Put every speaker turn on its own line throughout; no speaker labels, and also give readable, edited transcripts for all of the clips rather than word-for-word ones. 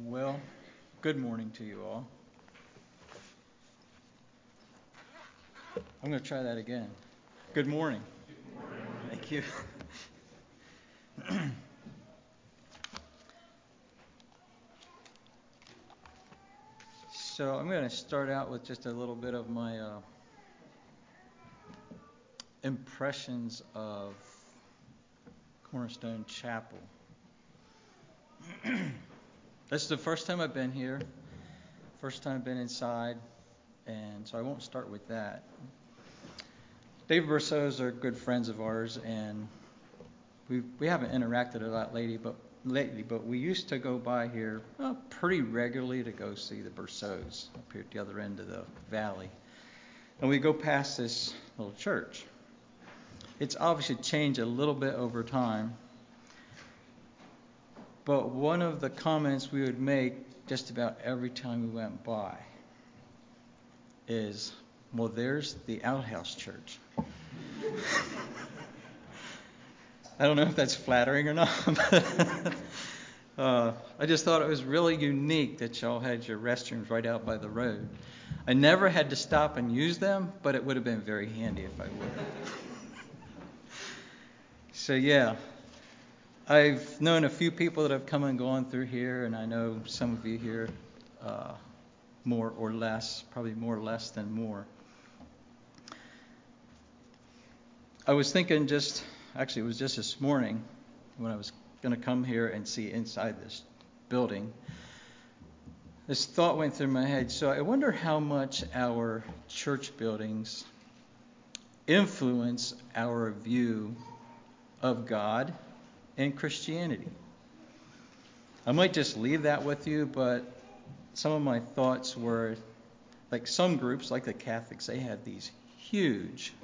Well, good morning to you all. I'm going to try that again. Good morning. Thank you. So I'm going to start out with just a little bit of my impressions of Cornerstone Chapel. This is the first time I've been here, first time I've been inside, and so I won't start with that. Dave Berceau's are good friends of ours, and we haven't interacted a lot lately, but we used to go by here pretty regularly to go see the Berceaus up here at the other end of the valley. And we go past this little church. It's obviously changed a little bit over time, but one of the comments we would make just about every time we went by is, well, there's the outhouse church. I don't know if that's flattering or not. I just thought it was really unique that y'all had your restrooms right out by the road. I never had to stop and use them, but it would have been very handy if I would. So yeah, I've known a few people that have come and gone through here, and I know some of you here more or less, probably more or less than more. I was thinking it was just this morning when I was going to come here and see inside this building. This thought went through my head. So I wonder how much our church buildings influence our view of God and Christianity. I might just leave that with you, but some of my thoughts were, like some groups, like the Catholics, they have these huge,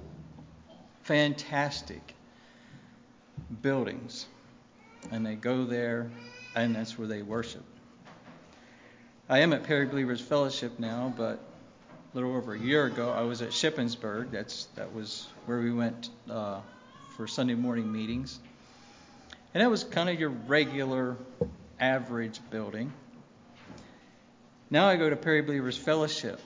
fantastic buildings, and they go there, and that's where they worship. I am at Perry Believers Fellowship now, but a little over a year ago, I was at Shippensburg. That was where we went for Sunday morning meetings. And that was kind of your regular, average building. Now I go to Perry Believers Fellowship.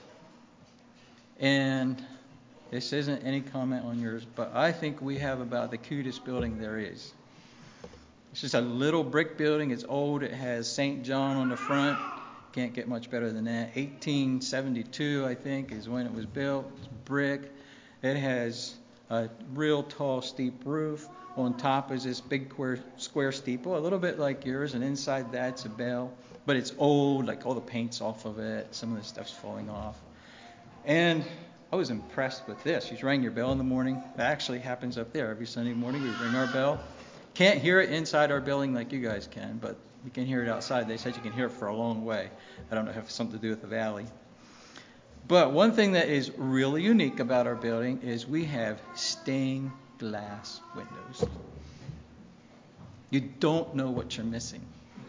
And this isn't any comment on yours, but I think we have about the cutest building there is. It's just a little brick building. It's old. It has St. John on the front. Can't get much better than that. 1872, I think, is when it was built. It's brick. It has a real tall, steep roof. On top is this big square steeple, a little bit like yours, and inside that's a bell. But it's old, like all the paint's off of it. Some of the stuff's falling off. And I was impressed with this. You rang your bell in the morning. That actually happens up there. Every Sunday morning we ring our bell. Can't hear it inside our building like you guys can, but you can hear it outside. They said you can hear it for a long way. I don't know if it has something to do with the valley. But one thing that is really unique about our building is we have stained glass windows. You don't know what you're missing.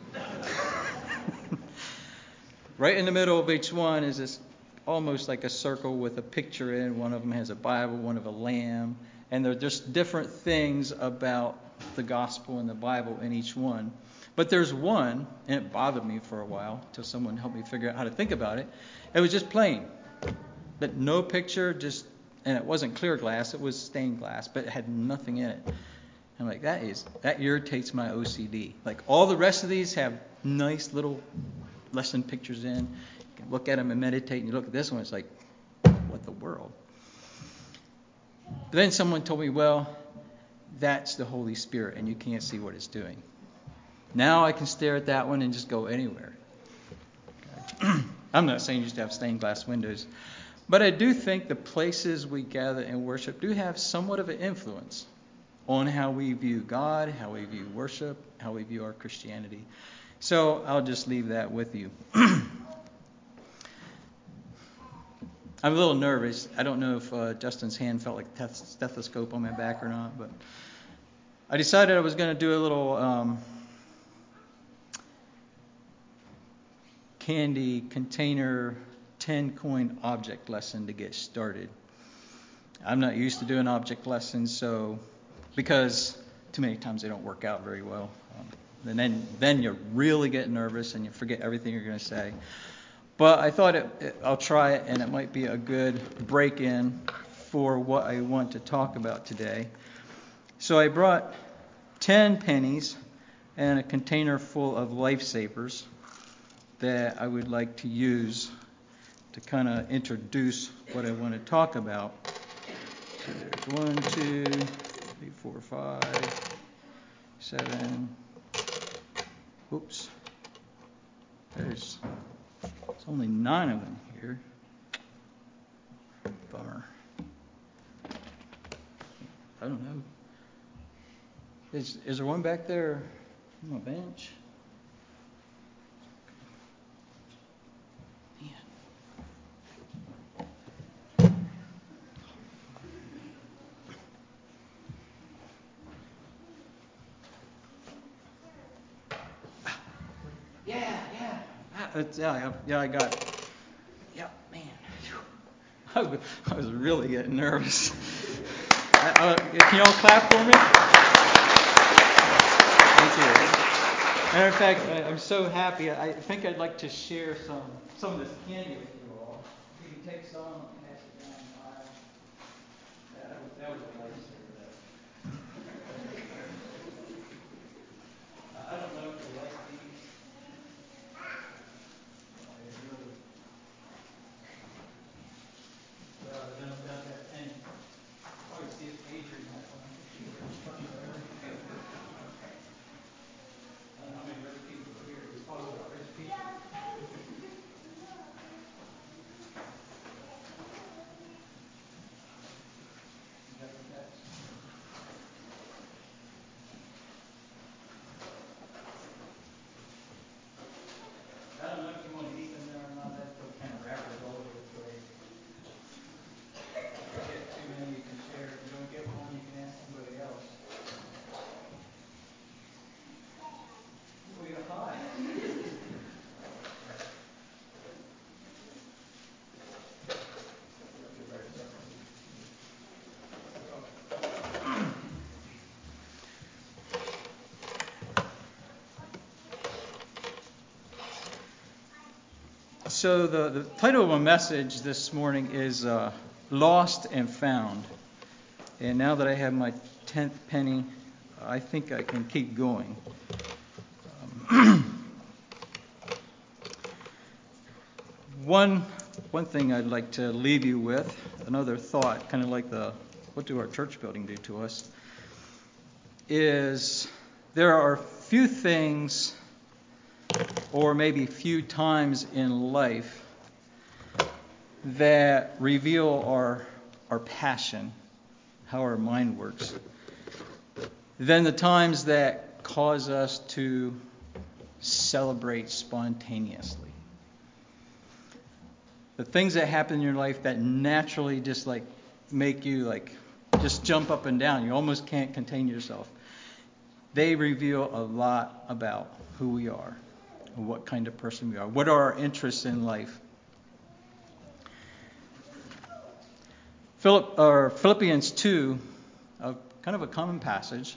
Right in the middle of each one is this almost like a circle with a picture in. One of them has a Bible, one of a lamb, and they're just different things about the gospel and the Bible in each one. But there's one, and it bothered me for a while until someone helped me figure out how to think about it. It was just plain, but no picture, and it wasn't clear glass, it was stained glass, but it had nothing in it. I'm like, that irritates my OCD. Like all the rest of these have nice little lesson pictures in. You can look at them and meditate, and you look at this one, it's like, what the world? But then someone told me, well, that's the Holy Spirit, and you can't see what it's doing. Now I can stare at that one and just go anywhere. Okay. I'm not saying you just have stained glass windows, but I do think the places we gather and worship do have somewhat of an influence on how we view God, how we view worship, how we view our Christianity. So I'll just leave that with you. I'm a little nervous. I don't know if Justin's hand felt like a stethoscope on my back or not, but I decided I was going to do a little candy container 10-coin object lesson to get started. I'm not used to doing object lessons, because too many times they don't work out very well. And then you really get nervous and you forget everything you're going to say. But I thought I'll try it, and it might be a good break-in for what I want to talk about today. So I brought 10 pennies and a container full of lifesavers that I would like to use to kind of introduce what I want to talk about. So there's 1, 2, 3, 4, 5, 7. Oops. There's only 9 of them here. Bummer. I don't know. Is there one back there on my bench? Man. Yeah, I got it. Yep, man. I was really getting nervous. Can you all clap for me? Thank you. Matter of fact, I'm so happy. I think I'd like to share some of this candy with you all. You can take some and pass it down the aisle. That was a lifesaver, though. I don't know if you like these. Then without that penny. Probably see if Adrian has one. I don't know how many rich people are here. He's talking about rich people. I don't know if you want to eat them there or not. That's what kind of wrappers all over the place. If you get too many, you can share. If you don't get one, you can ask somebody else. Oh, you got high. So the title of my message this morning is Lost and Found. And now that I have my 10th penny, I think I can keep going. One thing I'd like to leave you with, another thought, kind of like what do our church building do to us, is there are few things or maybe few times in life that reveal our passion, how our mind works, than the times that cause us to celebrate spontaneously. The things that happen in your life that naturally just make you just jump up and down. You almost can't contain yourself. They reveal a lot about who we are, and what kind of person we are. What are our interests in life? Philippians 2, kind of a common passage,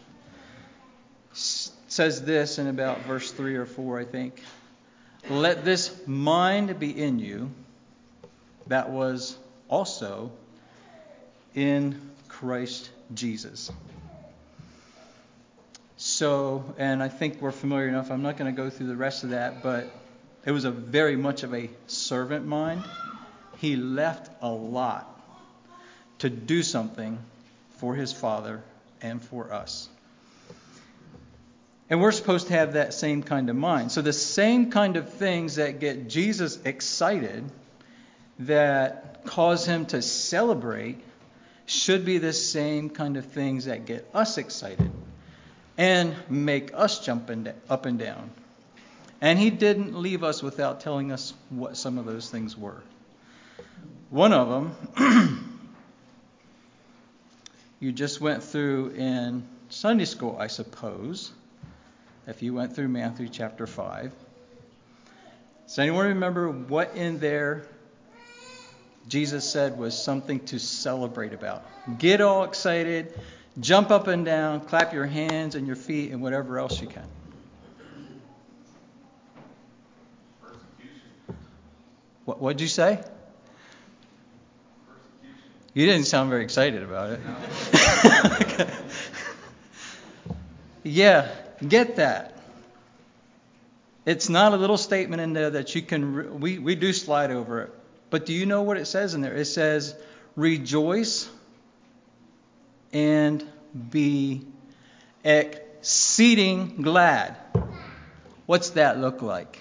says this in about verse 3 or 4, I think. Let this mind be in you that was also in Christ Jesus. So, and I think we're familiar enough, I'm not going to go through the rest of that, but it was very much of a servant mind. He left a lot to do something for his Father and for us. And we're supposed to have that same kind of mind. So the same kind of things that get Jesus excited, that cause him to celebrate, should be the same kind of things that get us excited and make us jump up and down. And he didn't leave us without telling us what some of those things were. One of them, you just went through in Sunday school, I suppose, if you went through Matthew chapter 5. Does anyone remember what in there Jesus said was something to celebrate about? Get all excited, jump up and down, clap your hands and your feet and whatever else you can. What'd you say? You didn't sound very excited about it. Okay. Yeah, get that. It's not a little statement in there that you can, we do slide over it. But do you know what it says in there? It says, rejoice and be exceeding glad. What's that look like?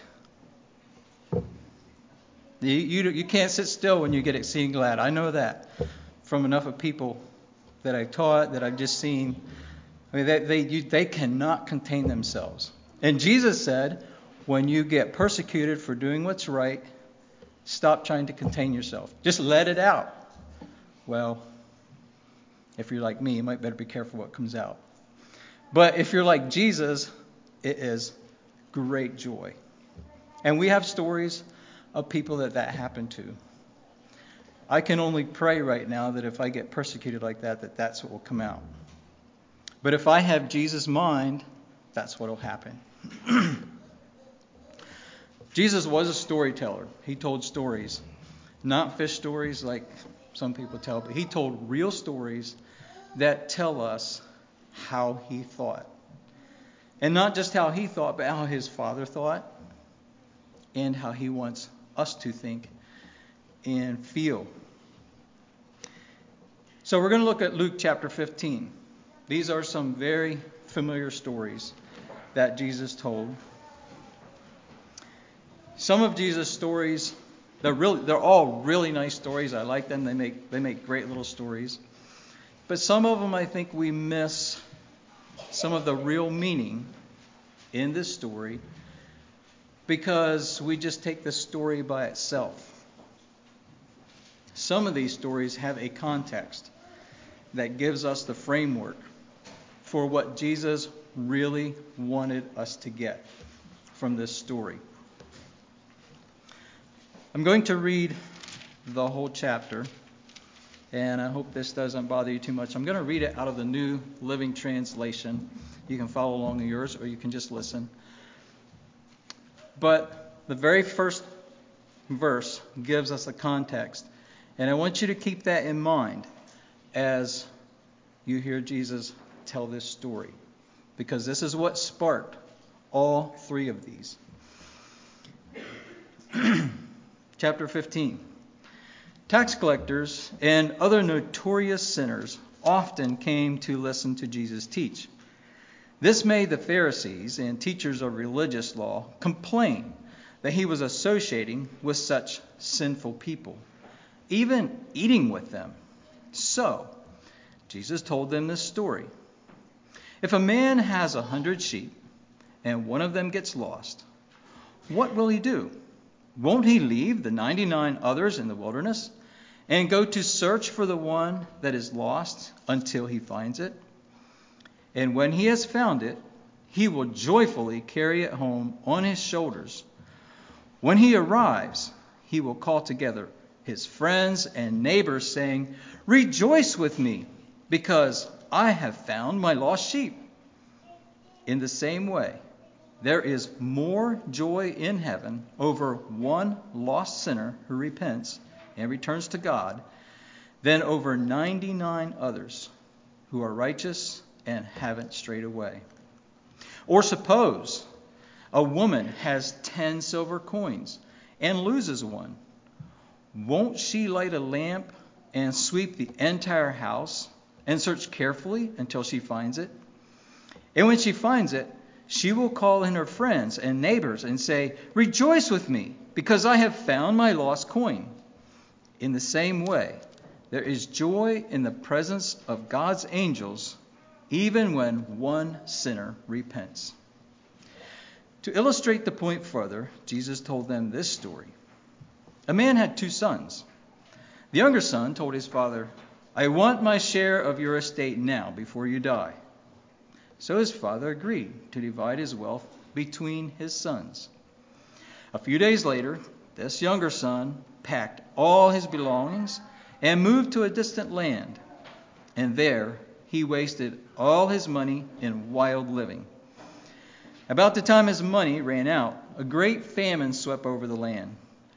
You can't sit still when you get exceeding glad. I know that from enough of people that I've taught, that I've just seen. I mean, they cannot contain themselves. And Jesus said, when you get persecuted for doing what's right, stop trying to contain yourself. Just let it out. Well, if you're like me, you might better be careful what comes out. But if you're like Jesus, it is great joy. And we have stories of people that happened to. I can only pray right now that if I get persecuted like that, that's what will come out. But if I have Jesus' mind, that's what will happen. Jesus was a storyteller. He told stories. Not fish stories like some people tell, but he told real stories that tell us how he thought. And not just how he thought, but how his Father thought and how he wants us to think and feel. So we're going to look at Luke chapter 15. These are some very familiar stories that Jesus told. Some of Jesus' stories, they're all really nice stories. I like them. They make great little stories. But some of them I think we miss some of the real meaning in this story because we just take the story by itself. Some of these stories have a context that gives us the framework for what Jesus really wanted us to get from this story. I'm going to read the whole chapter, and I hope this doesn't bother you too much. I'm going to read it out of the New Living Translation. You can follow along in yours, or you can just listen. But the very first verse gives us a context, and I want you to keep that in mind as you hear Jesus tell this story, because this is what sparked all three of these. Chapter 15. Tax collectors and other notorious sinners often came to listen to Jesus teach. This made the Pharisees and teachers of religious law complain that he was associating with such sinful people, even eating with them. So, Jesus told them this story. If a man has 100 sheep and one of them gets lost, what will he do? Won't he leave the 99 others in the wilderness and go to search for the one that is lost until he finds it? And when he has found it, he will joyfully carry it home on his shoulders. When he arrives, he will call together his friends and neighbors, saying, "Rejoice with me, because I have found my lost sheep." In the same way, there is more joy in heaven over one lost sinner who repents and returns to God than over 99 others who are righteous and haven't strayed away. Or suppose a woman has 10 silver coins and loses one. Won't she light a lamp and sweep the entire house and search carefully until she finds it? And when she finds it, she will call in her friends and neighbors and say, "Rejoice with me, because I have found my lost coin." In the same way, there is joy in the presence of God's angels, even when one sinner repents. To illustrate the point further, Jesus told them this story. A man had 2 sons. The younger son told his father, "I want my share of your estate now, before you die." So his father agreed to divide his wealth between his sons. A few days later, this younger son packed all his belongings and moved to a distant land. And there he wasted all his money in wild living. About the time his money ran out, a great famine swept over the land,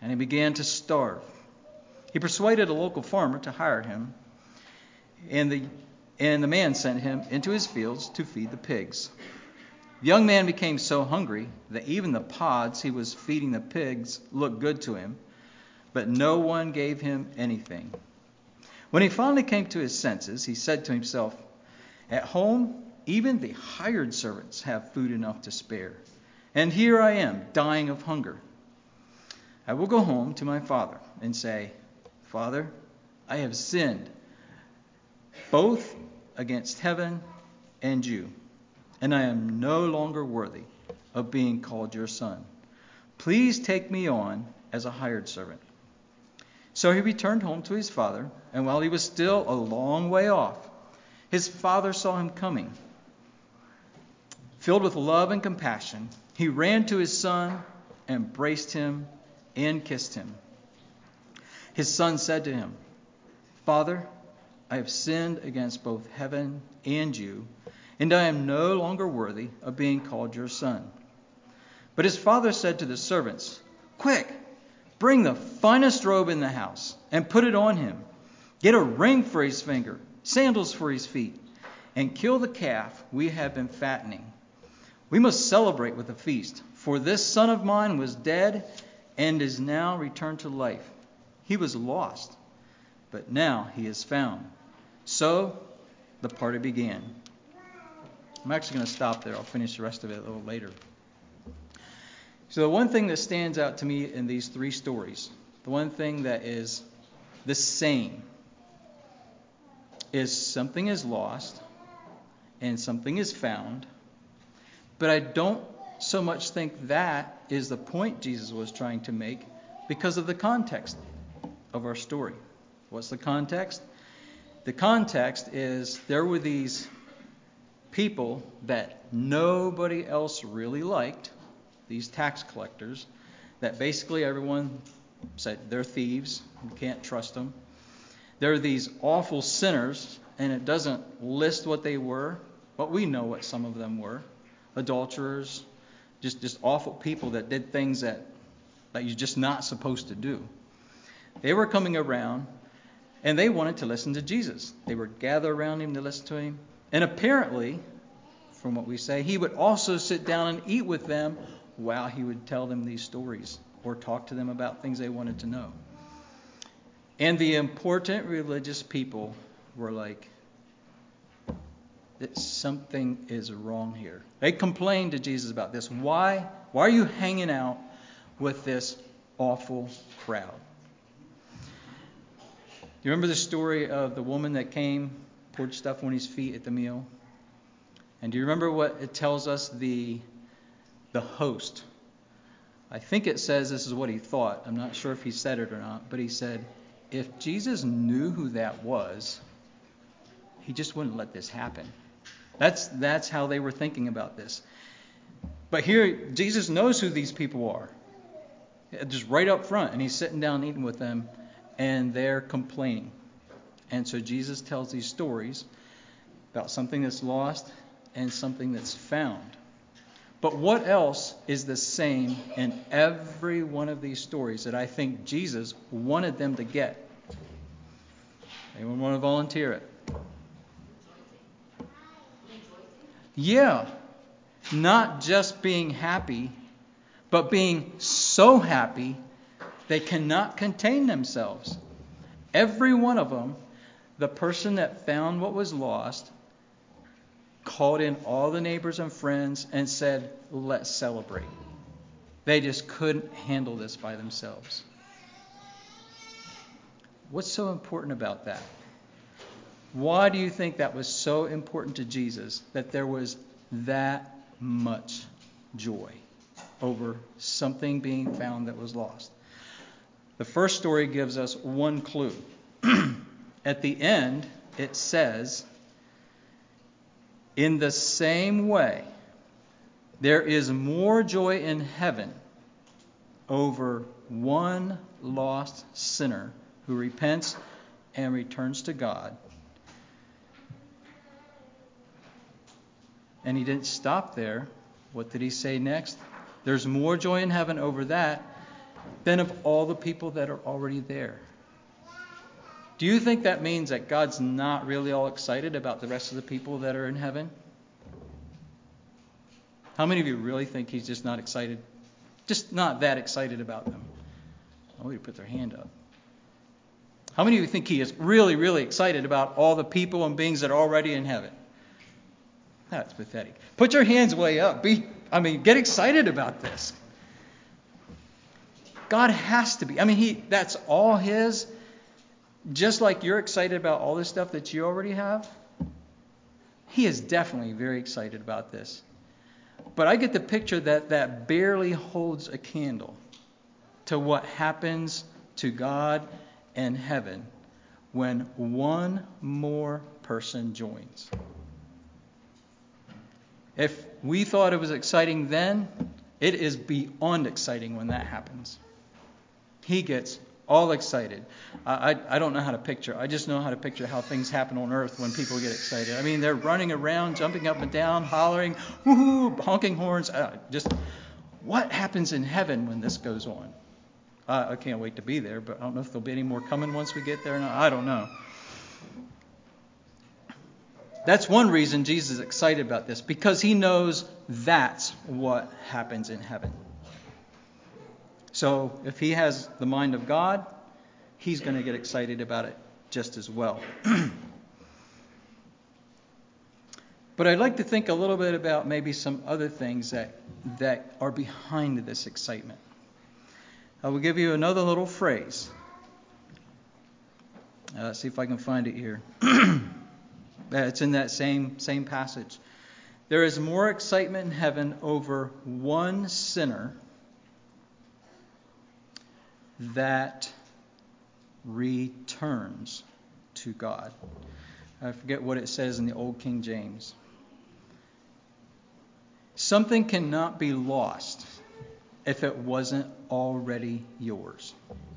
and he began to starve. He persuaded a local farmer to hire him, and the man sent him into his fields to feed the pigs. The young man became so hungry that even the pods he was feeding the pigs looked good to him, but no one gave him anything. When he finally came to his senses, he said to himself, "At home, even the hired servants have food enough to spare, and here I am, dying of hunger. I will go home to my father and say, 'Father, I have sinned, both against heaven and you, and I am no longer worthy of being called your son. Please take me on as a hired servant.' So he returned home to his father, and while he was still a long way off, his father saw him coming. Filled with love and compassion, he ran to his son, embraced him, and kissed him. His son said to him, 'Father, I have sinned against both heaven and you, and I am no longer worthy of being called your son.' But his father said to the servants, 'Quick, bring the finest robe in the house and put it on him. Get a ring for his finger, sandals for his feet, and kill the calf we have been fattening. We must celebrate with a feast, for this son of mine was dead and is now returned to life. He was lost, but now he is found.' So the party began." I'm actually going to stop there. I'll finish the rest of it a little later. So the one thing that stands out to me in these three stories, the one thing that is the same, is something is lost and something is found. But I don't so much think that is the point Jesus was trying to make because of the context of our story. What's the context? The context is there were these people that nobody else really liked, these tax collectors, that basically everyone said they're thieves, you can't trust them. There are these awful sinners, and it doesn't list what they were, but we know what some of them were. Adulterers, just awful people that did things that you're just not supposed to do. They were coming around, and they wanted to listen to Jesus. They would gather around him to listen to him. And apparently, from what we say, he would also sit down and eat with them while he would tell them these stories or talk to them about things they wanted to know. And the important religious people were like, that something is wrong here. They complained to Jesus about this. Why are you hanging out with this awful crowd? You remember the story of the woman that came, poured stuff on his feet at the meal? And do you remember what it tells us the host? I think it says this is what he thought. I'm not sure if he said it or not, but he said, if Jesus knew who that was, he just wouldn't let this happen. That's how they were thinking about this. But here, Jesus knows who these people are. Just right up front. And he's sitting down eating with them, and they're complaining. And so Jesus tells these stories about something that's lost and something that's found. But what else is the same in every one of these stories that I think Jesus wanted them to get? Anyone want to volunteer it? Yeah. Not just being happy, but being so happy they cannot contain themselves. Every one of them, the person that found what was lost, called in all the neighbors and friends and said, let's celebrate. They just couldn't handle this by themselves. What's so important about that? Why do you think that was so important to Jesus, that there was that much joy over something being found that was lost? The first story gives us one clue. At the end, it says, in the same way, there is more joy in heaven over one lost sinner who repents and returns to God. And he didn't stop there. What did he say next? There's more joy in heaven over that than of all the people that are already there. Do you think that means that God's not really all excited about the rest of the people that are in heaven? How many of you really think he's just not excited? Just not that excited about them? Nobody put their hand up. How many of you think he is really, really excited about all the people and beings that are already in heaven? That's pathetic. Put your hands way up. Get excited about this. God has to be. That's all his. Just like you're excited about all this stuff that you already have, he is definitely very excited about this. But I get the picture that barely holds a candle to what happens to God and heaven when one more person joins. If we thought it was exciting then, it is beyond exciting when that happens. He gets all excited. I don't know how to picture. I just know how to picture how things happen on earth when people get excited. They're running around, jumping up and down, hollering, woohoo, honking horns. Just what happens in heaven when this goes on? I can't wait to be there, but I don't know if there'll be any more coming once we get there or not. I don't know. That's one reason Jesus is excited about this, because he knows that's what happens in heaven. So if he has the mind of God, he's going to get excited about it just as well. But I'd like to think a little bit about maybe some other things that are behind this excitement. I will give you another little phrase. Let's see if I can find it here. It's in that same passage. There is more excitement in heaven over one sinner that returns to God. I forget what it says in the Old King James. Something cannot be lost if it wasn't already yours.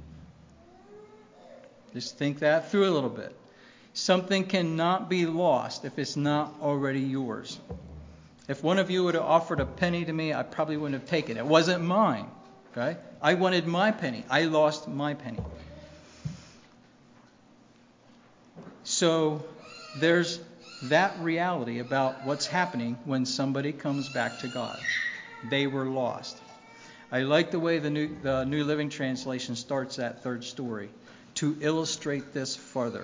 Just think that through a little bit. Something cannot be lost if it's not already yours. If one of you would have offered a penny to me, I probably wouldn't have taken it. It wasn't mine. Okay? I wanted my penny. I lost my penny. So there's that reality about what's happening when somebody comes back to God. They were lost. I like the way the New Living Translation starts that third story to illustrate this further.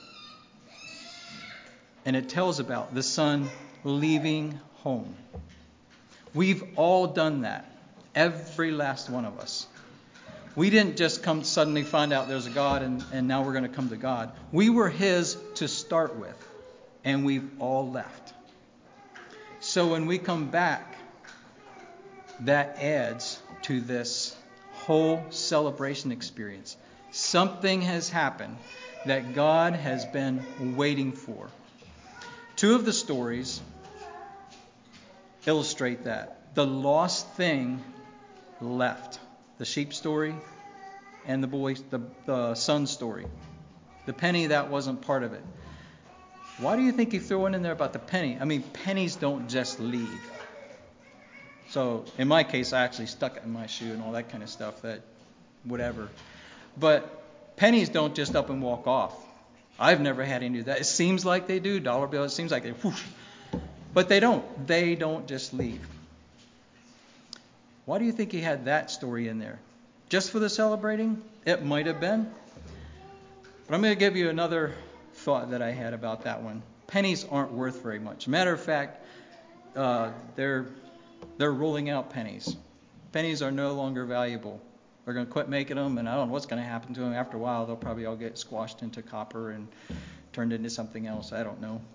And it tells about the son leaving home. We've all done that. Every last one of us. We didn't just come suddenly find out there's a God and now we're going to come to God. We were his to start with. And we've all left. So when we come back, that adds to this whole celebration experience. Something has happened that God has been waiting for. Two of the stories illustrate that. The lost thing left. The sheep story and the son story. The penny, that wasn't part of it. Why do you think he threw one in there about the penny? Pennies don't just leave. So in my case, I actually stuck it in my shoe and all that kind of stuff, whatever. But pennies don't just up and walk off. I've never had any do that. It seems like they do. Dollar bills, it seems like they whoosh. But they don't. They don't just leave. Why do you think he had that story in there? Just for the celebrating? It might have been. But I'm going to give you another thought that I had about that one. Pennies aren't worth very much. Matter of fact, they're rolling out pennies. Pennies are no longer valuable. They're going to quit making them, and I don't know what's going to happen to them. After a while, they'll probably all get squashed into copper and turned into something else. I don't know.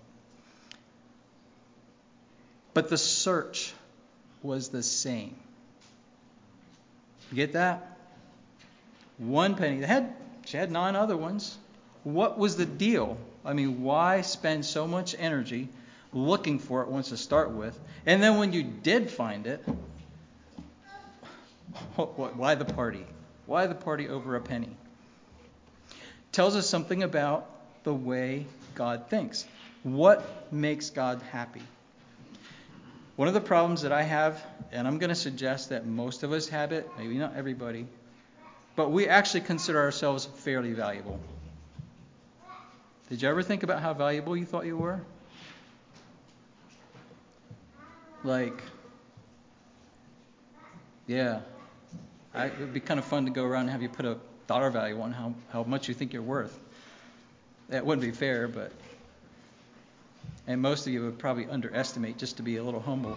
But the search was the same. You get that? One penny. She had 9 other ones. What was the deal? Why spend so much energy looking for it once to start with? And then when you did find it, why the party? Why the party over a penny? Tells us something about the way God thinks. What makes God happy? One of the problems that I have, and I'm going to suggest that most of us have it, maybe not everybody, but we actually consider ourselves fairly valuable. Did you ever think about how valuable you thought you were? Like, yeah, it would be kind of fun to go around and have you put a dollar value on how much you think you're worth. That wouldn't be fair, and most of you would probably underestimate just to be a little humble.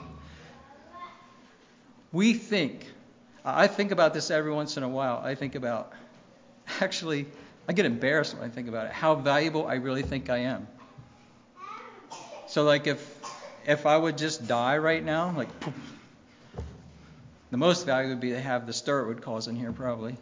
I think about this every once in a while. Actually, I get embarrassed when I think about it, how valuable I really think I am. So like if I would just die right now, like the most value would be to have the stir it would cause in here probably.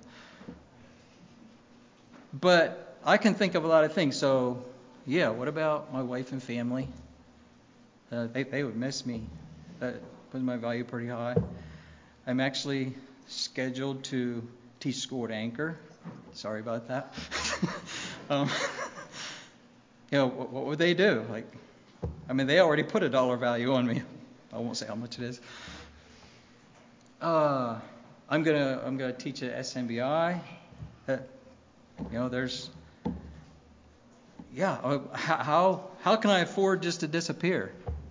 But I can think of a lot of things. So yeah, what about my wife and family? They would miss me. That puts my value pretty high. I'm actually scheduled to teach school at Anchor. Sorry about that. What would they do? They already put a dollar value on me. I won't say how much it is. I'm gonna teach at SMBI. How can I afford just to disappear?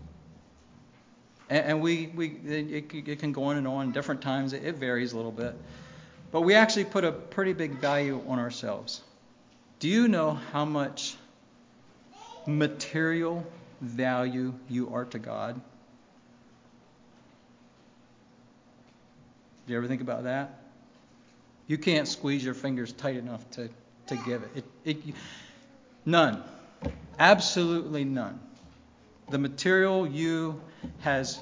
And it can go on and on. Different times it varies a little bit, but we actually put a pretty big value on ourselves. Do you know how much material value you are to God? Do you ever think about that? You can't squeeze your fingers tight enough to give it. None. Absolutely none. The material you has,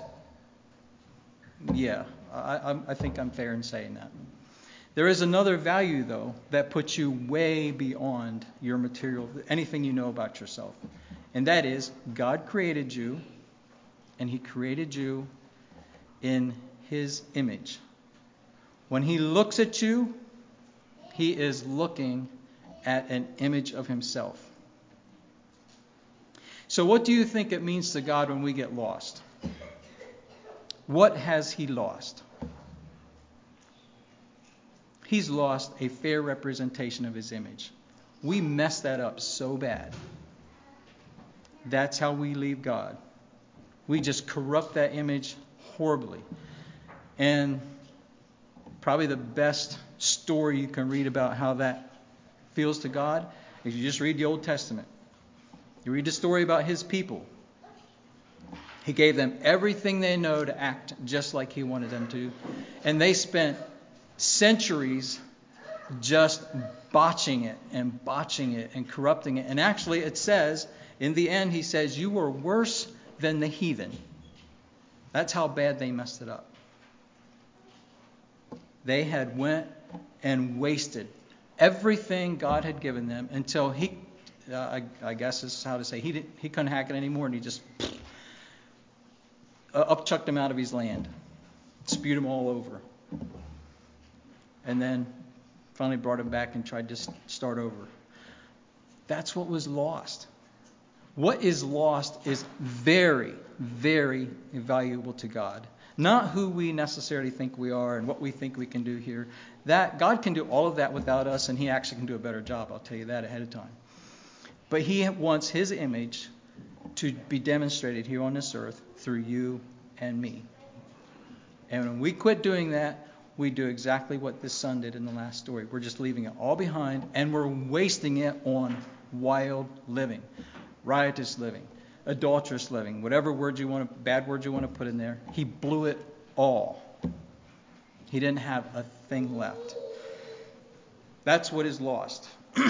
I think I'm fair in saying that. There is another value, though, that puts you way beyond your material, anything you know about yourself. And that is, God created you, and He created you in His image. When He looks at you, He is looking at an image of Himself. So what do you think it means to God when we get lost? What has He lost? He's lost a fair representation of His image. We mess that up so bad. That's how we leave God. We just corrupt that image horribly. And probably the best story you can read about how that feels to God is you just read the Old Testament. You read the story about His people. He gave them everything they know to act just like He wanted them to. And they spent centuries just botching it and corrupting it. And actually it says, in the end, He says, you were worse than the heathen. That's how bad they messed it up. They had went and wasted everything God had given them until He, I guess is how to say, he couldn't hack it anymore, and He just upchucked them out of His land, spewed them all over, and then finally brought them back and tried to start over. That's what was lost. What is lost is very, very valuable to God. Not who we necessarily think we are and what we think we can do here. That God can do all of that without us, and He actually can do a better job. I'll tell you that ahead of time. But He wants His image to be demonstrated here on this earth through you and me. And when we quit doing that, we do exactly what this son did in the last story. We're just leaving it all behind, and we're wasting it on wild living, riotous living, adulterous living, whatever bad words you want to put in there. He blew it all. He didn't have a thing left. That's what is lost.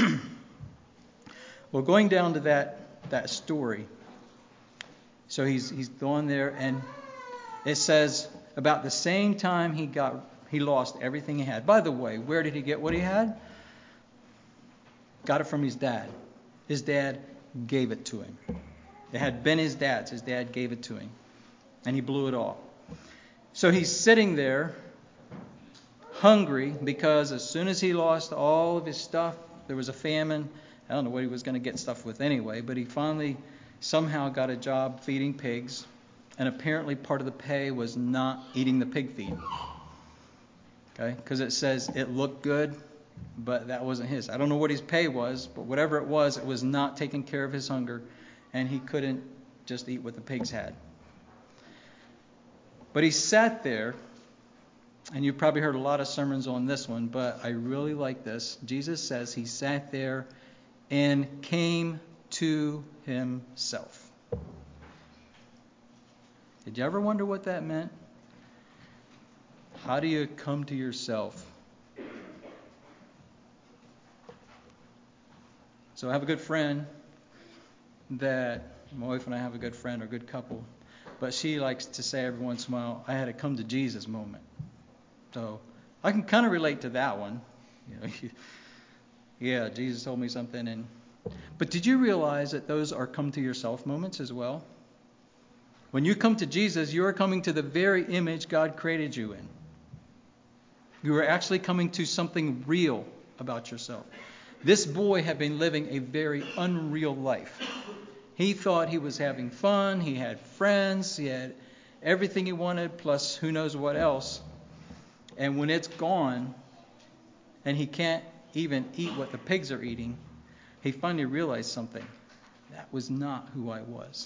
Well, going down to that story. So he's going there, and it says about the same time he lost everything he had. By the way, where did he get what he had? Got it from his dad. His dad gave it to him. It had been his dad's. His dad gave it to him. And he blew it all. So he's sitting there hungry because as soon as he lost all of his stuff, there was a famine. I don't know what he was going to get stuff with anyway, but he finally somehow got a job feeding pigs. And apparently part of the pay was not eating the pig feed. Okay? Because it says it looked good. but that wasn't his. I don't know what his pay was, but whatever it was not taking care of his hunger, and he couldn't just eat what the pigs had. But he sat there, and you've probably heard a lot of sermons on this one, but I really like this. Jesus says he sat there and came to himself. Did you ever wonder what that meant? How do you come to yourself? So I have a good friend that, my wife and I have a good friend, or a good couple, but she likes to say every once in a while, I had a come to Jesus moment. So I can kind of relate to that one. Yeah, Jesus told me something. But did you realize that those are come to yourself moments as well? When you come to Jesus, you are coming to the very image God created you in. You are actually coming to something real about yourself. This boy had been living a very unreal life. He thought he was having fun. He had friends. He had everything he wanted, plus who knows what else. And when it's gone, and he can't even eat what the pigs are eating, he finally realized something. That was not who I was.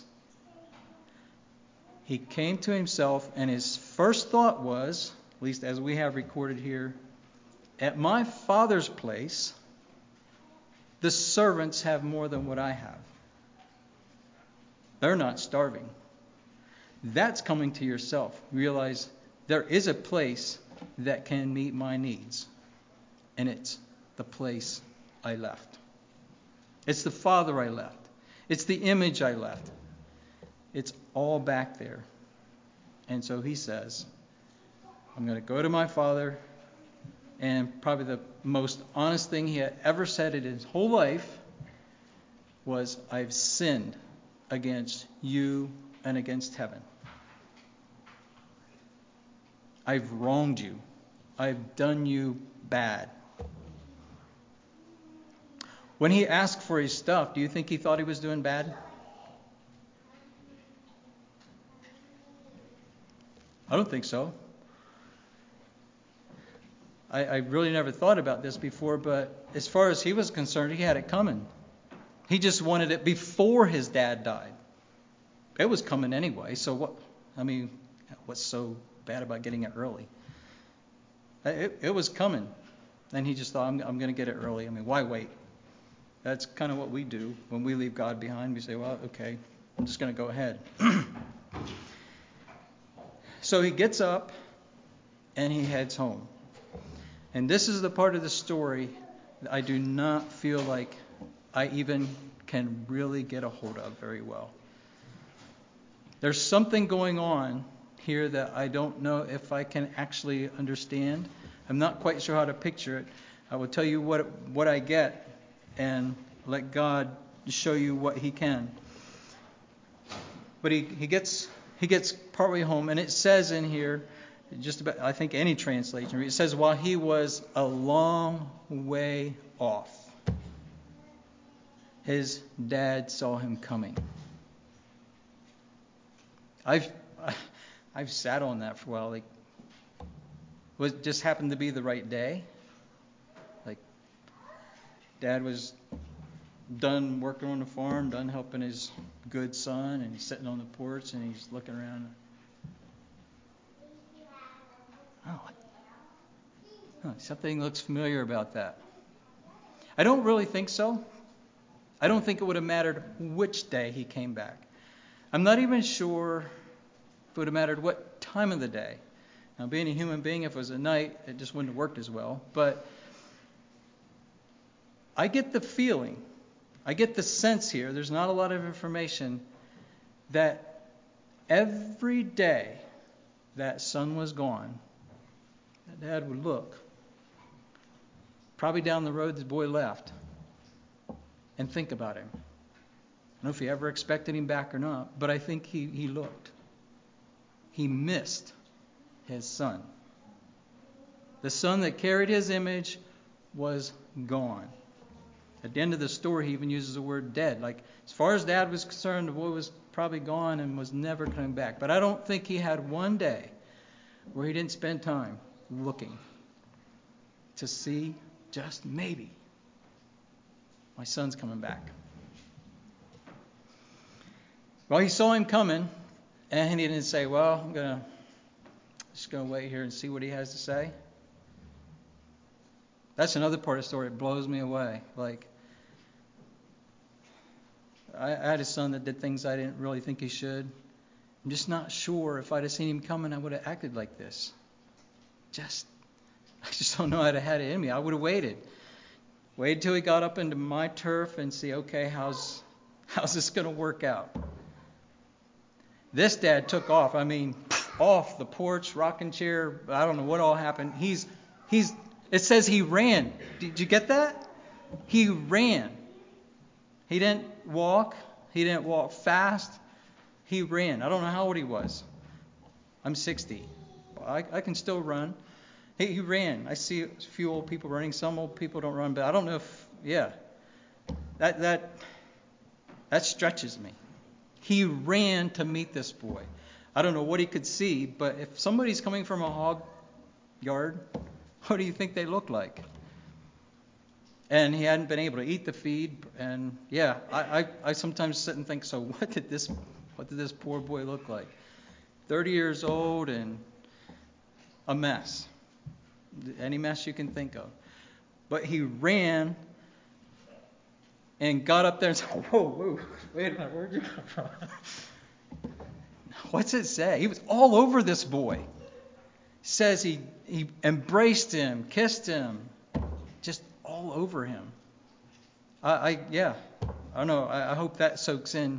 He came to himself, and his first thought was, at least as we have recorded here, at my Father's place, the servants have more than what I have. They're not starving. That's coming to yourself. Realize there is a place that can meet my needs, and it's the place I left. It's the Father I left. It's the image I left. It's all back there. And so he says, I'm going to go to my Father, and probably the most honest thing he had ever said in his whole life was, I've sinned against you and against heaven. I've wronged you. I've done you bad. When he asked for his stuff, do you think he thought he was doing bad? I don't think so. I really never thought about this before, but as far as he was concerned, he had it coming. He just wanted it before his dad died. It was coming anyway, so what? I mean, what's so bad about getting it early? It was coming, and he just thought, I'm going to get it early. I mean, why wait? That's kind of what we do when we leave God behind. We say, well, okay, I'm just going to go ahead. So he gets up, and he heads home. And this is the part of the story that I do not feel like I even can really get a hold of very well. There's something going on here that I don't know if I can actually understand. I'm not quite sure how to picture it. I will tell you what I get and let God show you what he can. But he gets partway home, and it says in here, just about, I think any translation, it says while he was a long way off, his dad saw him coming. I've sat on that for a while. Like, was it just happened to be the right day? Like, Dad was done working on the farm, done helping his good son, and he's sitting on the porch and he's looking around. Something looks familiar about that. I don't really think so. I don't think it would have mattered which day he came back. I'm not even sure if it would have mattered what time of the day. Now, being a human being, if it was at night, it just wouldn't have worked as well. But I get the feeling, I get the sense here, there's not a lot of information, that every day that son was gone, that Dad would look, probably down the road the boy left, and think about him. I don't know if he ever expected him back or not, but I think he looked. He missed his son. The son that carried his image was gone. At the end of the story, he even uses the word dead. Like, as far as Dad was concerned, the boy was probably gone and was never coming back. But I don't think he had one day where he didn't spend time looking to see just maybe, my son's coming back. Well, he saw him coming, and he didn't say, well, I'm just going to wait here and see what he has to say. That's another part of the story. It blows me away. Like, I had a son that did things I didn't really think he should. I'm just not sure if I'd have seen him coming, I would have acted like this. I just don't know how to had it in me. I would have waited. Wait till he got up into my turf and see, okay, how's this going to work out? This dad took off. I mean, off the porch, rocking chair. I don't know what all happened. It says he ran. Did you get that? He ran. He didn't walk. He didn't walk fast. He ran. I don't know how old he was. I'm 60. I can still run. He ran. I see a few old people running. Some old people don't run, but I don't know if, that stretches me. He ran to meet this boy. I don't know what he could see, but if somebody's coming from a hog yard, what do you think they look like? And he hadn't been able to eat the feed, and I sometimes sit and think, so what did this poor boy look like? 30 years old and a mess. Any mess you can think of. But he ran and got up there and said, whoa, wait a minute, where'd you come from? What's it say? He was all over this boy. It says he embraced him, kissed him, just all over him. I don't know. I hope that soaks in.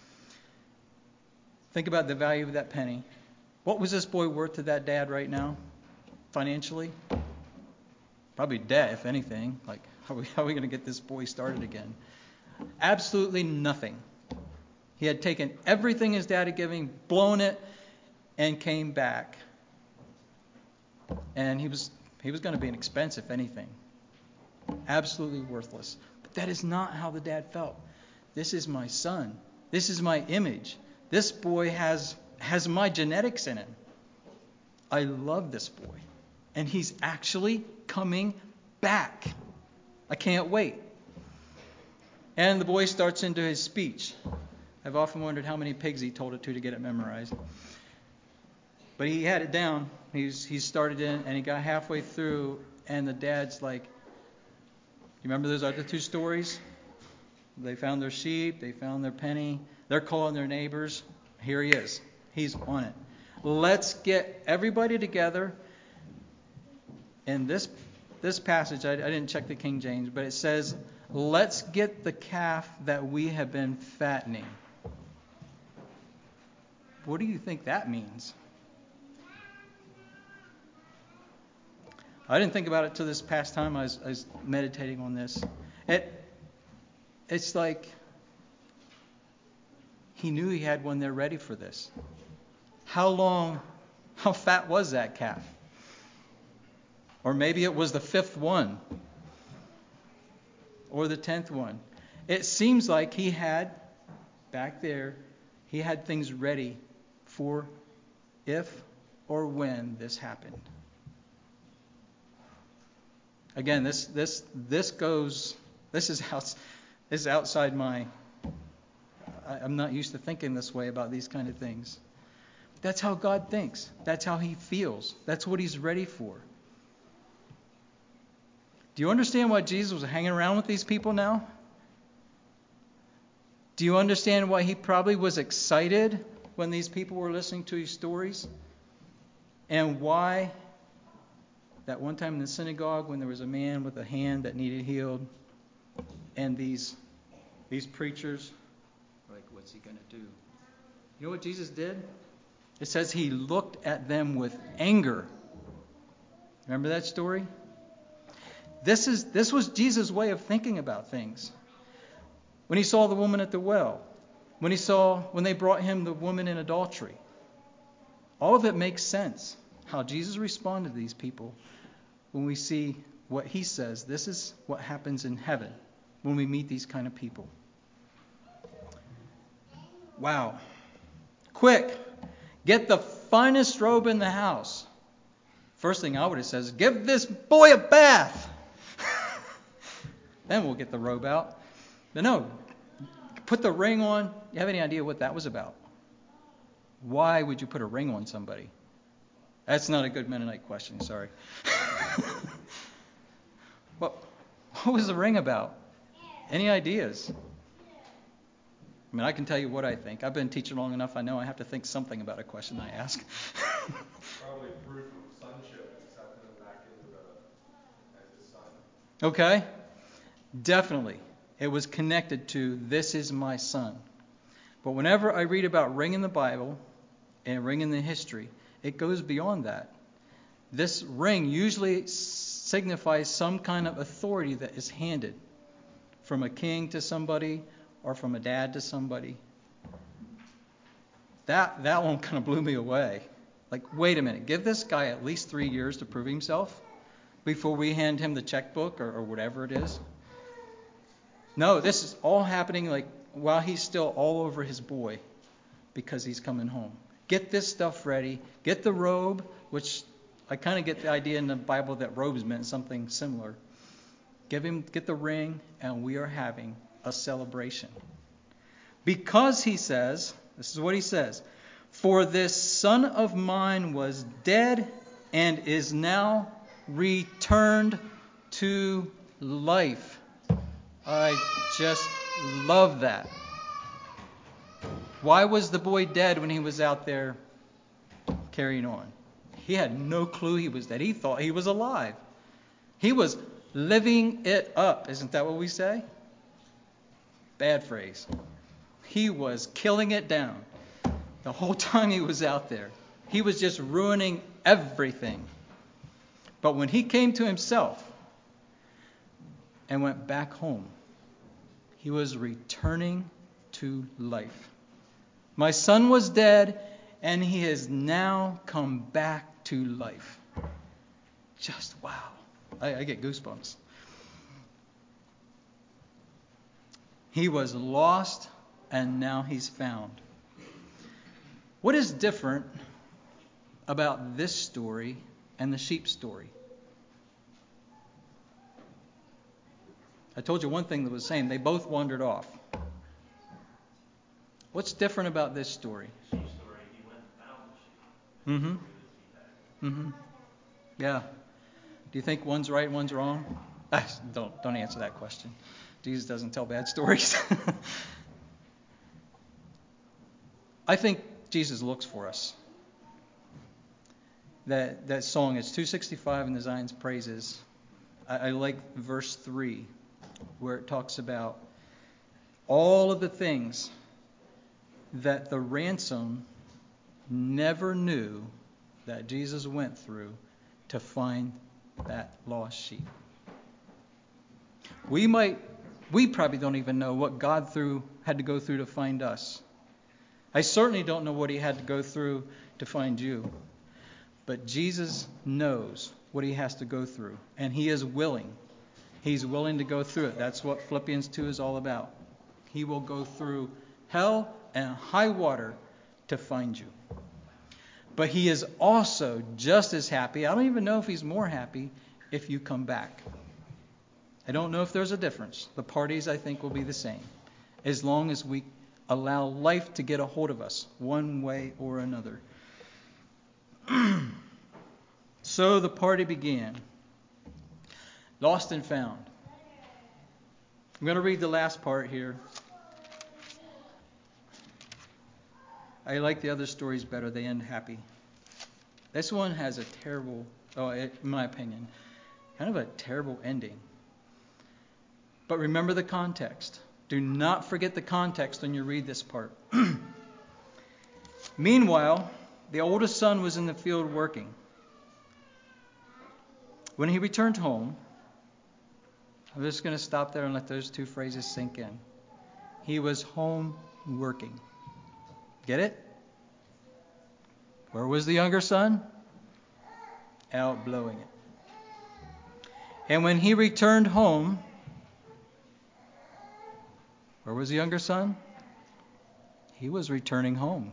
Think about the value of that penny. What was this boy worth to that dad right now, financially? Probably debt, if anything. Like, how are we going to get this boy started again? Absolutely nothing. He had taken everything his dad had given him, blown it, and came back. And he was going to be an expense, if anything. Absolutely worthless. But that is not how the dad felt. This is my son. This is my image. This boy has my genetics in him. I love this boy. And he's actually coming back. I can't wait. And the boy starts into his speech. I've often wondered how many pigs he told it to get it memorized. But he had it down. He started in, and he got halfway through, and the dad's like, you remember those other two stories? They found their sheep, they found their penny, they're calling their neighbors. Here he is. He's on it. Let's get everybody together. In this passage, I didn't check the King James, but it says, let's get the calf that we have been fattening. What do you think that means? I didn't think about it till this past time I was meditating on this. It's like he knew he had one there ready for this. How fat was that calf? Or maybe it was the 5th one. Or the 10th one. It seems like he had, back there, he had things ready for if or when this happened. Again, this is outside my. I'm not used to thinking this way about these kind of things. That's how God thinks. That's how He feels. That's what He's ready for. Do you understand why Jesus was hanging around with these people now? Do you understand why He probably was excited when these people were listening to His stories? And why that one time in the synagogue when there was a man with a hand that needed healed, and these preachers were like, what's he going to do? You know what Jesus did? It says He looked at them with anger. Remember that story? This was Jesus' way of thinking about things. When He saw the woman at the well, when they brought Him the woman in adultery, all of it makes sense. How Jesus responded to these people when we see what He says. This is what happens in heaven when we meet these kind of people. Wow. Quick, get the finest robe in the house. First thing I would have said is, give this boy a bath. Then we'll get the robe out. But no, put the ring on. You have any idea what that was about? Why would you put a ring on somebody? That's not a good Mennonite question, sorry. What was the ring about? Any ideas? I mean, I can tell you what I think. I've been teaching long enough, I know I have to think something about a question I ask.
Probably proof of sonship, accepting him back as his son.
Okay, definitely. It was connected to, this is my son. But whenever I read about ring in the Bible and ring in the history, it goes beyond that. This ring usually signifies some kind of authority that is handed from a king to somebody or from a dad to somebody. That one kind of blew me away. Like, wait a minute, give this guy at least 3 years to prove himself before we hand him the checkbook or whatever it is. No, this is all happening like while he's still all over his boy because he's coming home. Get this stuff ready. Get the robe, which I kind of get the idea in the Bible that robes meant something similar. Get the ring, and we are having a celebration. Because he says, this is what he says, for this son of mine was dead and is now returned to life. I just love that. Why was the boy dead when he was out there carrying on? He had no clue he was dead. He thought he was alive. He was living it up. Isn't that what we say? Bad phrase. He was killing it down the whole time he was out there. He was just ruining everything. But when he came to himself and went back home, he was returning to life. My son was dead, and he has now come back to life. Just wow. I get goosebumps. He was lost, and now he's found. What is different about this story and the sheep story? I told you one thing that was the same. They both wandered off. What's different about this story?
Sheep story, he went and found the sheep.
Yeah. Do you think one's right, one's wrong? Don't answer that question. Jesus doesn't tell bad stories. I think Jesus looks for us. That song, it's 265 in the Zion's Praises. I like verse 3, where it talks about all of the things that the ransom never knew that Jesus went through to find that lost sheep. We probably don't even know what God had to go through to find us. I certainly don't know what he had to go through to find you. But Jesus knows what he has to go through, and he is willing. He's willing to go through it. That's what Philippians 2 is all about. He will go through hell and high water to find you. But he is also just as happy, I don't even know if he's more happy, if you come back. I don't know if there's a difference. The parties, I think, will be the same, as long as we allow life to get a hold of us one way or another. So the party began. Lost and found. I'm going to read the last part here. I like the other stories better. They end happy. This one has a terrible, in my opinion, kind of a terrible ending. But remember the context. Do not forget the context when you read this part. Meanwhile, the oldest son was in the field working. When he returned home, I'm just going to stop there and let those two phrases sink in. He was home working. Get it? Where was the younger son? Out blowing it. And when he returned home, where was the younger son? He was returning home.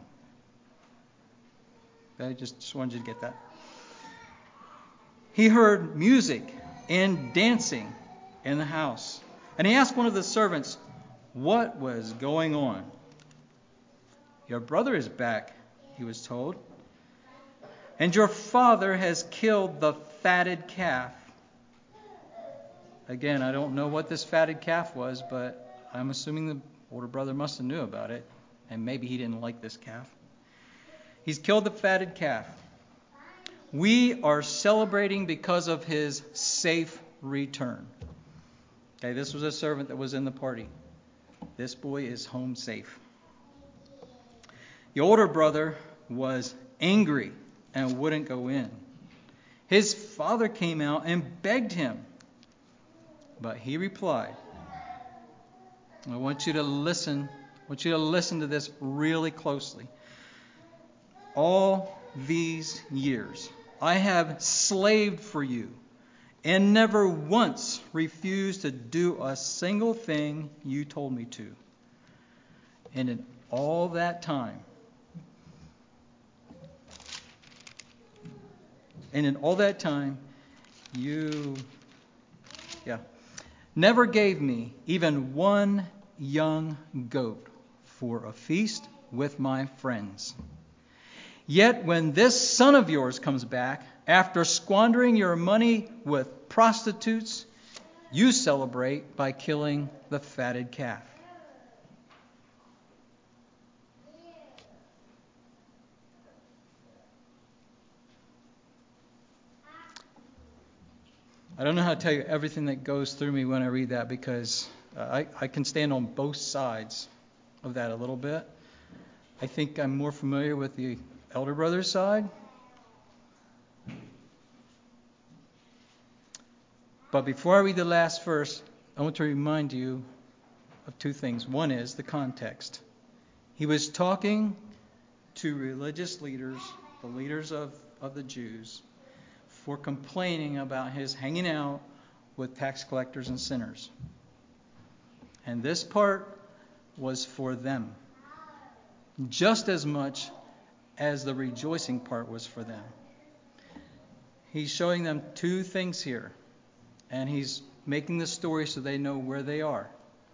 I just wanted you to get that. He heard music and dancing in the house. And he asked one of the servants what was going on. Your brother is back, he was told. And your father has killed the fatted calf. Again, I don't know what this fatted calf was, but I'm assuming the older brother must have knew about it. And maybe he didn't like this calf. He's killed the fatted calf. We are celebrating because of his safe return. Okay, this was a servant that was in the party. This boy is home safe. The older brother was angry and wouldn't go in. His father came out and begged him. But he replied, I want you to listen to this really closely. All these years I have slaved for you and never once refused to do a single thing you told me to. And in all that time, you never gave me even one young goat for a feast with my friends. Yet when this son of yours comes back, after squandering your money with prostitutes, you celebrate by killing the fatted calf. I don't know how to tell you everything that goes through me when I read that, because I can stand on both sides of that a little bit. I think I'm more familiar with the elder brother's side. But before I read the last verse, I want to remind you of two things. One is the context. He was talking to religious leaders, the leaders of the Jews, for complaining about his hanging out with tax collectors and sinners. And this part was for them, just as much as the rejoicing part was for them. He's showing them two things here, and he's making the story so they know where they are.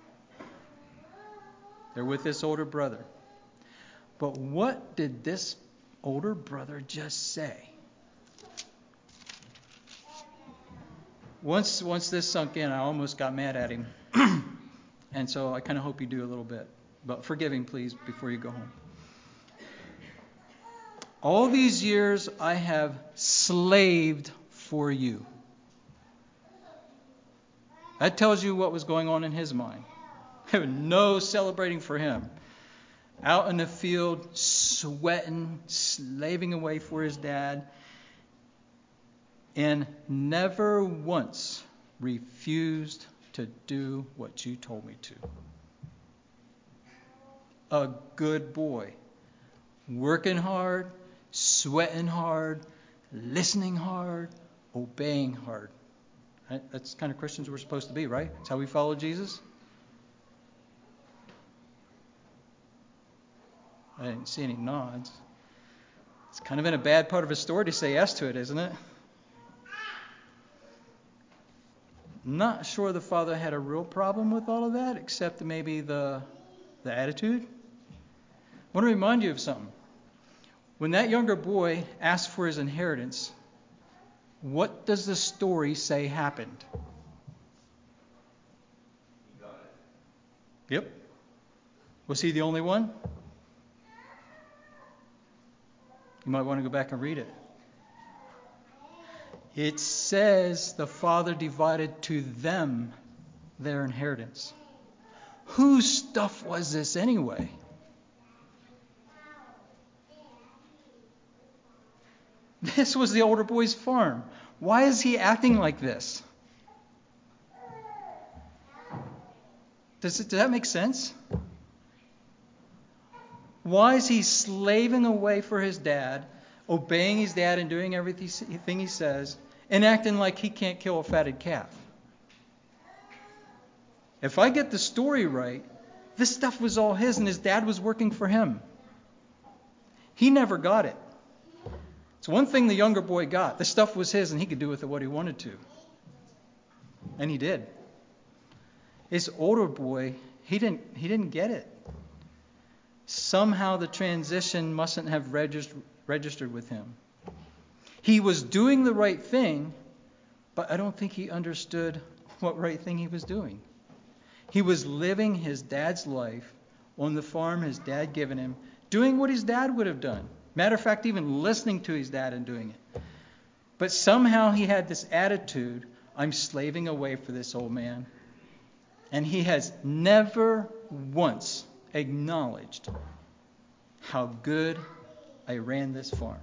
They're with this older brother. But what did this older brother just say? Once this sunk in, I almost got mad at him. And so I kind of hope you do a little bit. But forgive him, please, before you go home. All these years I have slaved for you. That tells you what was going on in his mind. There was no celebrating for him. Out in the field, sweating, slaving away for his dad, and never once refused to do what you told me to. A good boy, working hard, sweating hard, listening hard, obeying hard. That's the kind of Christians we're supposed to be, right? That's how we follow Jesus. I didn't see any nods. It's kind of in a bad part of his story to say yes to it, isn't it? Not sure the father had a real problem with all of that, except maybe the attitude. I want to remind you of something. When that younger boy asked for his inheritance, what does the story say happened?
He got it.
Yep. Was he the only one? You might want to go back and read it. It says the father divided to them their inheritance. Whose stuff was this anyway? This was the older boy's farm. Why is he acting like this? Does that make sense? Why is he slaving away for his dad, obeying his dad and doing everything he says, and acting like he can't kill a fatted calf? If I get the story right, this stuff was all his and his dad was working for him. He never got it. It's one thing the younger boy got. The stuff was his and he could do with it what he wanted to. And he did. His older boy, he didn't get it. Somehow the transition mustn't have registered with him. He was doing the right thing, but I don't think he understood what right thing he was doing. He was living his dad's life on the farm his dad given him, doing what his dad would have done. Matter of fact, even listening to his dad and doing it. But somehow he had this attitude, I'm slaving away for this old man. And he has never once acknowledged how good I ran this farm.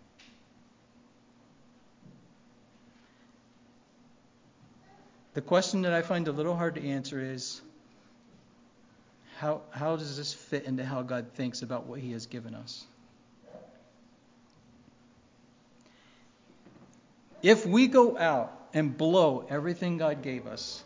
The question that I find a little hard to answer is, how does this fit into how God thinks about what he has given us? If we go out and blow everything God gave us,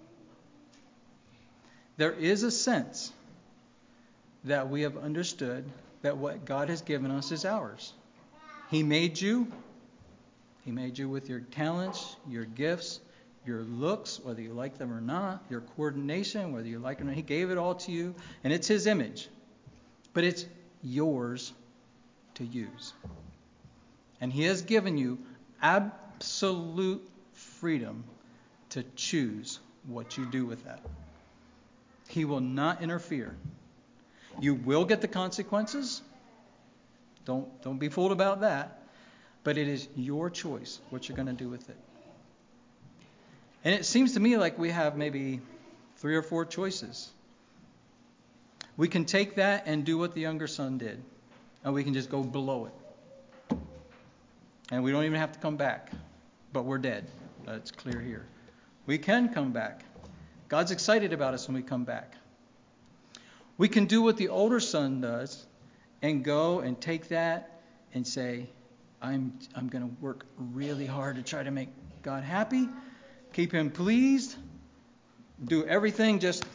there is a sense that we have understood that what God has given us is ours. He made you. He made you with your talents, your gifts, your looks, whether you like them or not, your coordination, whether you like it or not. He gave it all to you, and it's his image. But it's yours to use. And he has given you absolute freedom to choose what you do with that. He will not interfere. You will get the consequences. Don't be fooled about that. But it is your choice what you're going to do with it. And it seems to me like we have maybe 3 or 4 choices. We can take that and do what the younger son did. And we can just go below it. And we don't even have to come back. But we're dead. That's clear here. We can come back. God's excited about us when we come back. We can do what the older son does and go and take that and say, I'm going to work really hard to try to make God happy, keep him pleased, do everything just...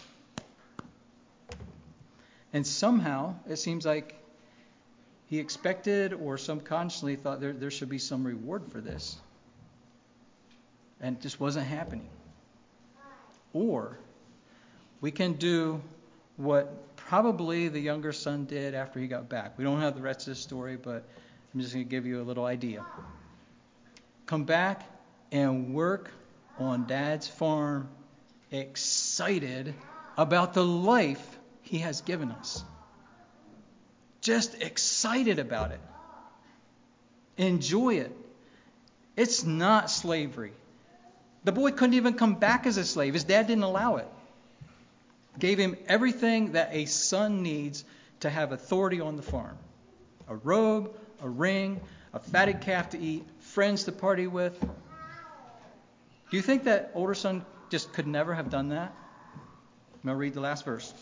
And somehow it seems like he expected or subconsciously thought there should be some reward for this. And it just wasn't happening. Or we can do what probably the younger son did after he got back. We don't have the rest of the story, but I'm just going to give you a little idea. Come back and work on Dad's farm, excited about the life he has given us. Just excited about it. Enjoy it. It's not slavery. The boy couldn't even come back as a slave. His dad didn't allow it. Gave him everything that a son needs to have authority on the farm. A robe, a ring, a fatted calf to eat, friends to party with. Do you think that older son just could never have done that? I'm going to read the last verse.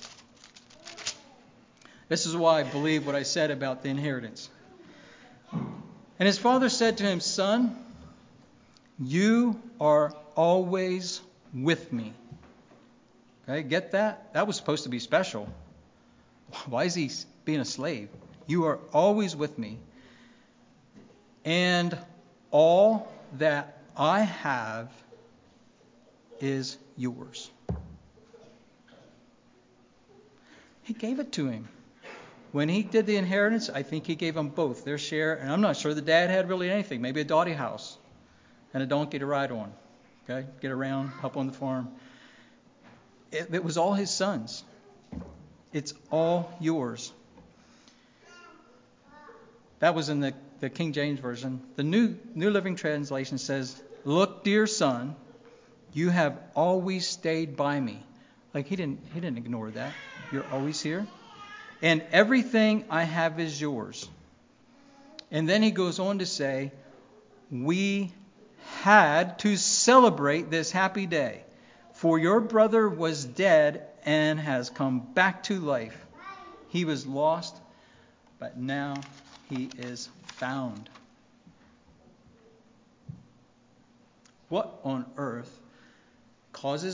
This is why I believe what I said about the inheritance. And his father said to him, Son, you are always with me. Okay, get that? That was supposed to be special. Why is he being a slave? You are always with me. And all that I have is yours. He gave it to him. When he did the inheritance, I think he gave them both their share. And I'm not sure the dad had really anything. Maybe a dotty house and a donkey to ride on. Okay, get around, help on the farm. It was all his sons. It's all yours. That was in the King James Version. The New Living Translation says, Look, dear son, you have always stayed by me. Like he didn't ignore that. You're always here. And everything I have is yours. And then he goes on to say, we had to celebrate this happy day. For your brother was dead and has come back to life. He was lost, but now he is found. What on earth causes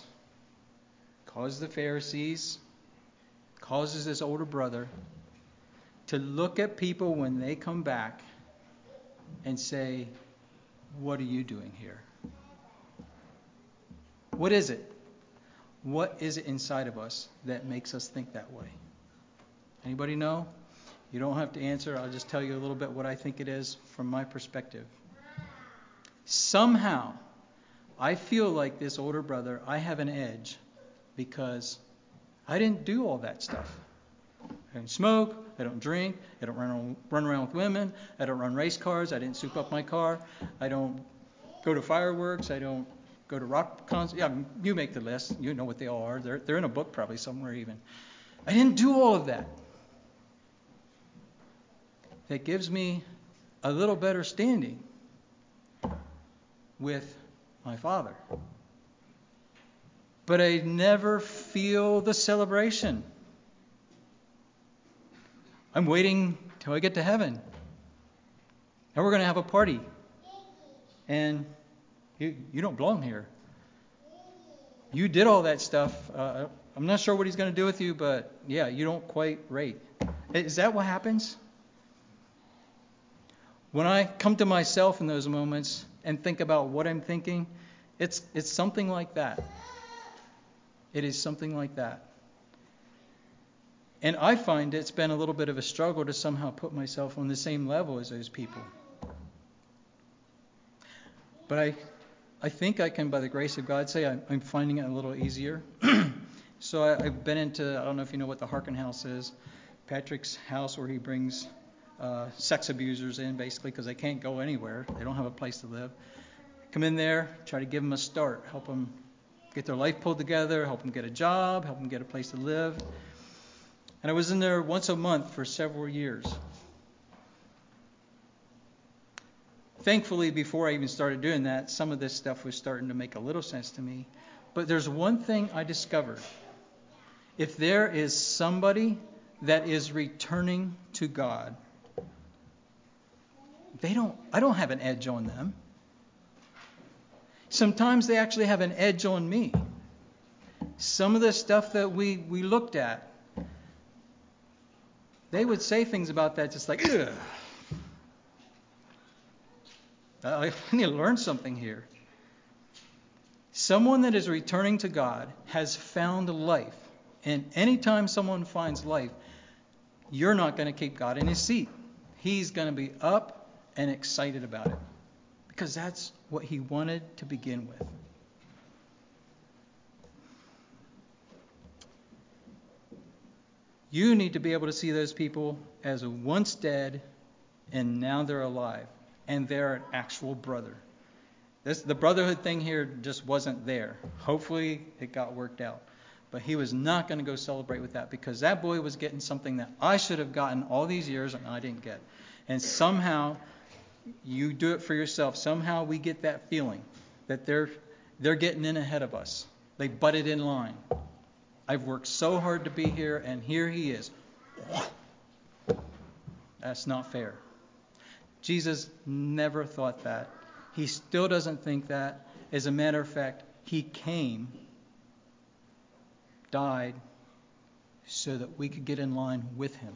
the Pharisees, causes this older brother to look at people when they come back and say, what are you doing here? What is it? What is it inside of us that makes us think that way? Anybody know? You don't have to answer. I'll just tell you a little bit what I think it is from my perspective. Somehow, I feel like this older brother, I have an edge because I didn't do all that stuff. I don't smoke, I don't drink, I don't run around with women, I don't run race cars, I didn't soup up my car, I don't go to fireworks, I don't go to rock concerts. Yeah, you make the list. You know what they all are. They're in a book probably somewhere even. I didn't do all of that. That gives me a little better standing with my Father. But I never feel the celebration. I'm waiting till I get to heaven. And we're going to have a party. And you don't belong here. You did all that stuff. I'm not sure what he's going to do with you, but yeah, you don't quite rate. Is that what happens? When I come to myself in those moments and think about what I'm thinking, it's something like that. It is something like that. And I find it's been a little bit of a struggle to somehow put myself on the same level as those people. But I think I can, by the grace of God, say I'm finding it a little easier. So I've been into, I don't know if you know what the Harkin House is, Patrick's house where he brings sex abusers in, basically, because they can't go anywhere. They don't have a place to live. Come in there, try to give them a start, help them get their life pulled together, help them get a job, help them get a place to live. And I was in there once a month for several years. Thankfully, before I even started doing that, some of this stuff was starting to make a little sense to me. But there's one thing I discovered. If there is somebody that is returning to God, I don't have an edge on them. Sometimes they actually have an edge on me. Some of the stuff that we looked at, they would say things about that just like, ugh. I need to learn something here. Someone that is returning to God has found life. And anytime someone finds life, you're not going to keep God in his seat. He's going to be up and excited about it. Because that's what he wanted to begin with. You need to be able to see those people as once dead and now they're alive. And they're an actual brother. The brotherhood thing here just wasn't there. Hopefully it got worked out. But he was not going to go celebrate with that because that boy was getting something that I should have gotten all these years and I didn't get. And somehow you do it for yourself. Somehow we get that feeling that they're getting in ahead of us. They butted in line. I've worked so hard to be here and here he is. That's not fair. Jesus never thought that. He still doesn't think that. As a matter of fact, he came, died, so that we could get in line with him.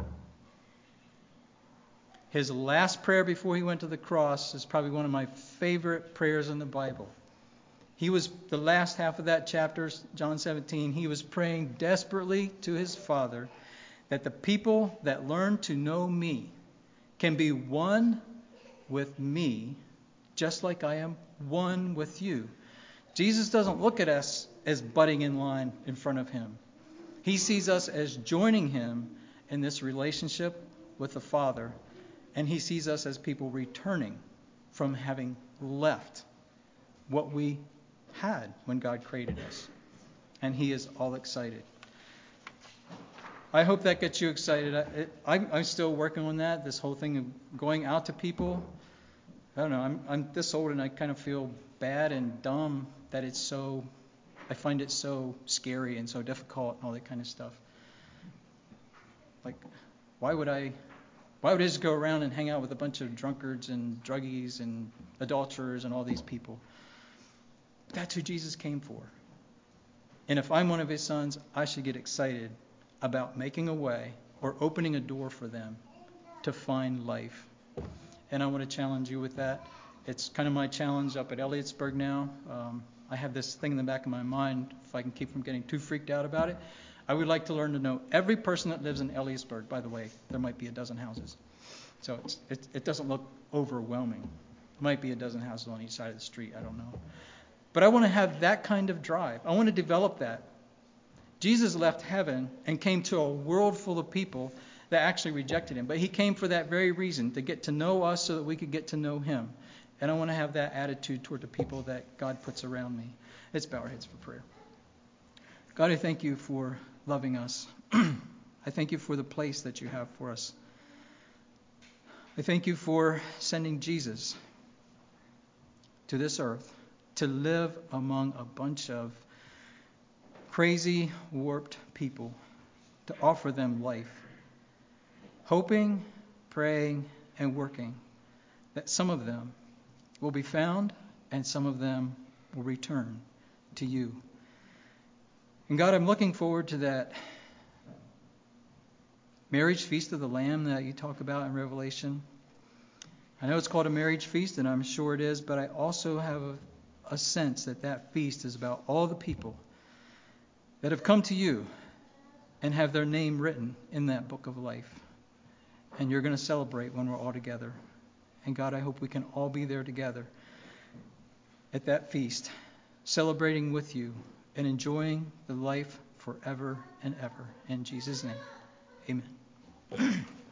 His last prayer before he went to the cross is probably one of my favorite prayers in the Bible. He was, the last half of that chapter, John 17, he was praying desperately to his Father that the people that learn to know me can be one with me, just like I am one with you. Jesus doesn't look at us as butting in line in front of him. He sees us as joining him in this relationship with the Father, and he sees us as people returning from having left what we had when God created us. And he is all excited. I hope that gets you excited. I'm still working on that, this whole thing of going out to people. I don't know, I'm this old and I kind of feel bad and dumb that I find it so scary and so difficult and all that kind of stuff. Like, why would I just go around and hang out with a bunch of drunkards and druggies and adulterers and all these people? That's who Jesus came for. And if I'm one of his sons, I should get excited about making a way or opening a door for them to find life. And I want to challenge you with that. It's kind of my challenge up at Elliotsburg now. I have this thing in the back of my mind, if I can keep from getting too freaked out about it. I would like to learn to know every person that lives in Elliottsburg. By the way, there might be a dozen houses. So it doesn't look overwhelming. Might be a dozen houses on each side of the street. I don't know. But I want to have that kind of drive. I want to develop that. Jesus left heaven and came to a world full of people that actually rejected him. But he came for that very reason, to get to know us so that we could get to know him. And I want to have that attitude toward the people that God puts around me. Let's bow our heads for prayer. God, I thank you for loving us. I thank you for the place that you have for us. I thank you for sending Jesus to this earth to live among a bunch of crazy, warped people, to offer them life, hoping, praying, and working that some of them will be found and some of them will return to you. And God, I'm looking forward to that marriage feast of the Lamb that you talk about in Revelation. I know it's called a marriage feast, and I'm sure it is, but I also have a sense that that feast is about all the people that have come to you and have their name written in that book of life. And you're going to celebrate when we're all together. And God, I hope we can all be there together at that feast, celebrating with you and enjoying the life forever and ever. In Jesus' name, amen.